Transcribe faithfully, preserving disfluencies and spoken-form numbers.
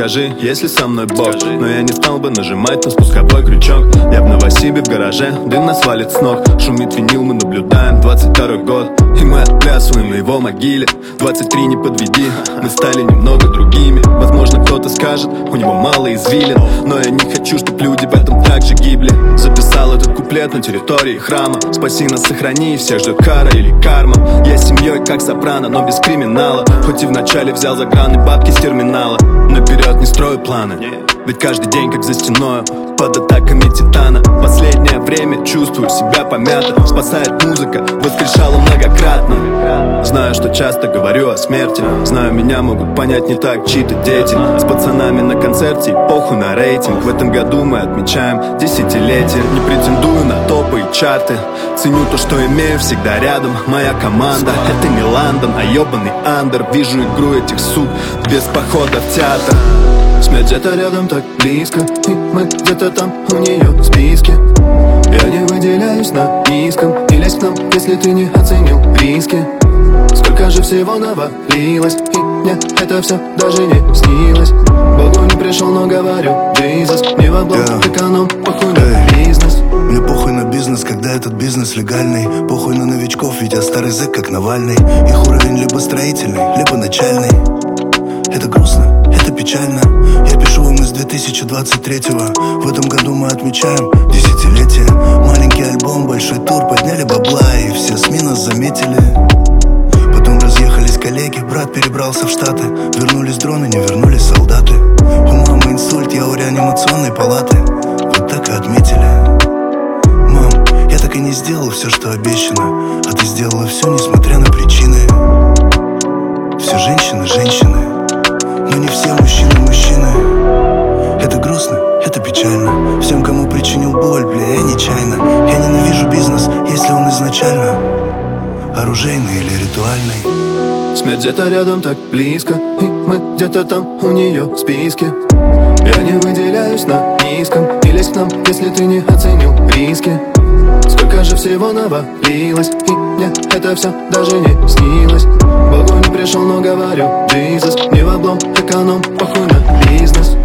скажи, если со мной Бог. Но я не стал бы нажимать на спусковой крючок. Я в Новосибе в гараже, дым нас валит с ног. Шумит винил, мы наблюдаем двадцать второй год. И мы отплясываем на его могиле. двадцать три не подведи, мы стали немного другими. Возможно, кто-то скажет, у него мало извилин, но я не хочу, чтоб люди в этом также гибли. Записал этот куплет на территории храма. Спаси нас, сохрани, всех ждет кара или карма. Я с семьей как Сопрано, но без криминала. Хоть и вначале взял за граны бабки с терминала. Наперед не строю планы, ведь каждый день как за стеною под атаками титана. Последнее время чувствую себя помято. Спасает музыка, воскрешала многократно. Знаю, что часто говорю о смерти. Знаю, меня могут понять не так чьи-то дети. С пацанами на концерте и похуй на рейтинг. В этом году мы отмечаем десятилетие. Не претендую на топы и чарты. Ценю то, что имею всегда рядом. Моя команда, это не Лондон, а ебаный андер. Вижу игру этих сук без похода в театр. Смерть где-то рядом, так близко, и мы где-то там у нее в списке. Я не выделяюсь на низком, не лезь к нам, если ты не оценил риски. Сколько же всего навалилось, и мне это все даже не снилось. Богу не пришел, но говорю, Jesus, не в облом, yeah. Эконом, похуй на бизнес. Мне похуй на бизнес, когда этот бизнес легальный. Похуй на новичков, ведь я старый зэк, как Навальный. Их уровень либо строительный, либо начальный. Это грустно, это печально. Я пишу вам из две тысячи двадцать третьего. В этом году мы отмечаем десятилетие. Маленький альбом, большой тур, подняли бабла, и все СМИ нас заметили. Потом разъехались коллеги, брат перебрался в Штаты. Вернулись дроны, не вернулись солдаты. У мамы инсульт, я у реанимационной палаты. Вот так и отметили. Мам, я так и не сделал все, что обещано. А ты сделала все, несмотря на причины. Все женщины, женщины. Но не все мужчины, мужчины. Это грустно, это печально. Всем, кому причинил боль, бля, я нечаянно. Я ненавижу бизнес, если он изначально оружейный или ритуальный. Смерть где-то рядом, так близко, и мы где-то там у нее в списке. Я не выделяюсь на низком, не лезь к нам, если ты не оценил риски. Сколько же всего навалилось, и мне это все даже не снилось. Богу не пришел, но говорю, Jesus, не в облом, эконом, похуй на бизнес.